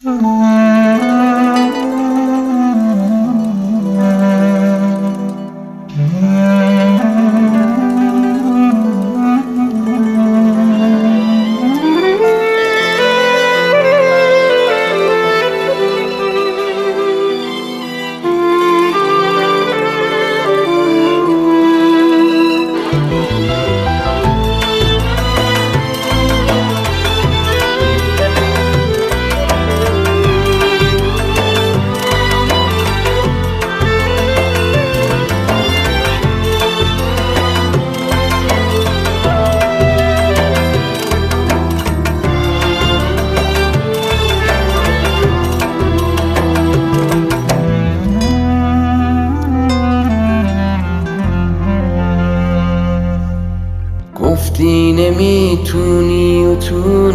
گفتی نمیتونی و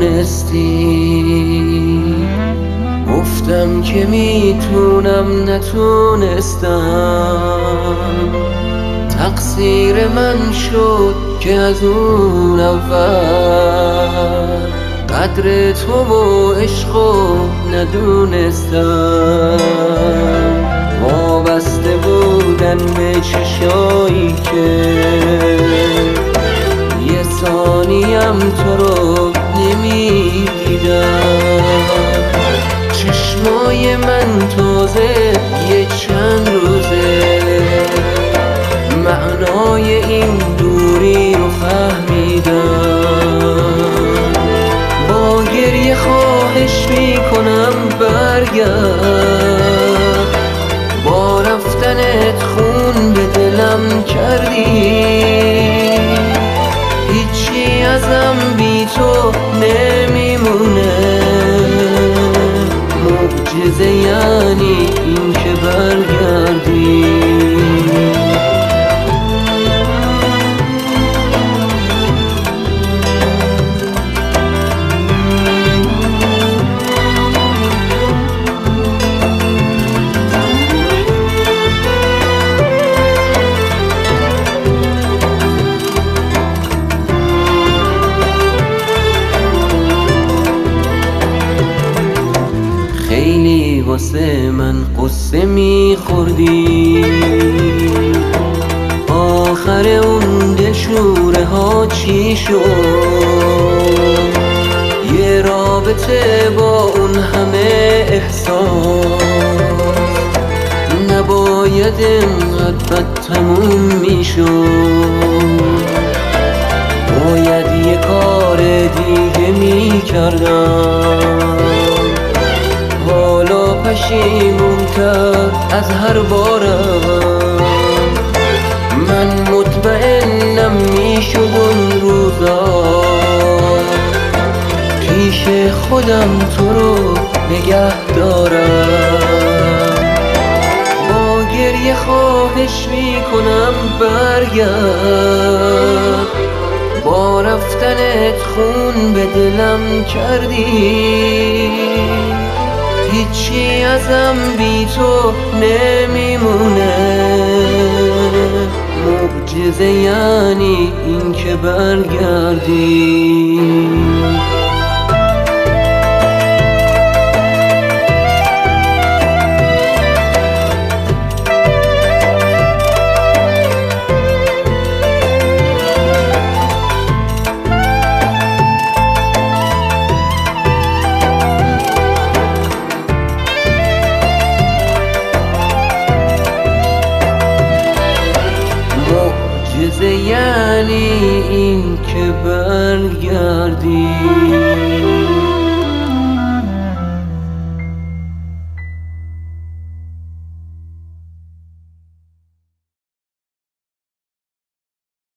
تونستی، گفتم که میتونم نتونستم. تقصیر من شد که از اون اول قدر تو و عشقو ندونستم. وابسته بودن به چشایی که یه ثانیم تو رو نمیدیدم. چشمای من تازه یه چند روزه معنای این دوری رو فهمیدم. با گریه خواهش میکنم برگرد، با رفتنت خون به دلم کردی. هیچی ازم بی تو نمیمونه، معجزه یعنی این که برگردی. خیلی واسه من قصه میخوردی، آخر اون دلشوره ها چی شد؟ یه رابطه با اون همه احساس نباید اینقدر بد تموم میشد. باید یه کار دیگه میکردم، حالا پشیمون‌تر از هر بارم. من مطمئنم میشد اون روزا پیش خودم تو رو نگه دارم. با گریه خواهش میکنم برگرد، با رفتنت خون به دلم کردی. هیچی ازم بی تو نمیمونه، معجزه یعنی این که برگردی. معجزه یعنی این که برگردی.